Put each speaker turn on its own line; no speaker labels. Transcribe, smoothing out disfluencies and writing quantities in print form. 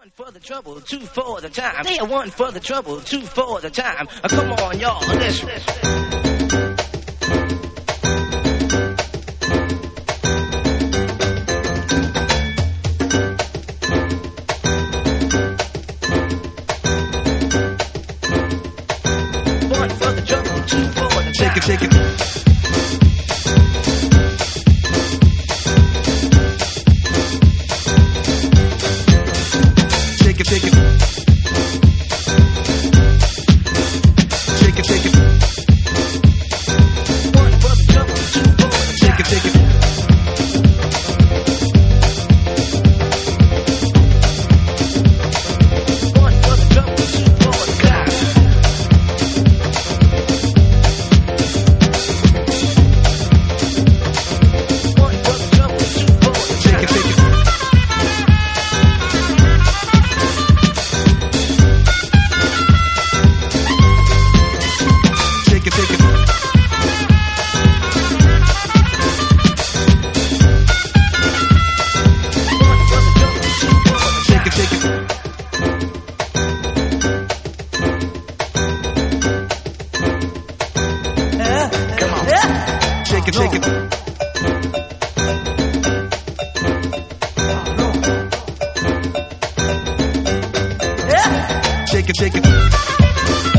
One for the trouble, two for the time. Yeah, one for the trouble, two for the time. Come on, y'all, listen. One for the trouble, two for the time.
Shake it, shake it. Shake it, shake it. Shake it, shake it.
One for the trouble, two for the time.
Shake it, shake it.
One for the trouble, two for the time. One for the trouble, two for the time.
Shake it, shake it. Shake it, shake it.
One for the trouble, two for the time.
Shake it, shake it.
Come on.
Shake it, shake it. Shake it, shake it.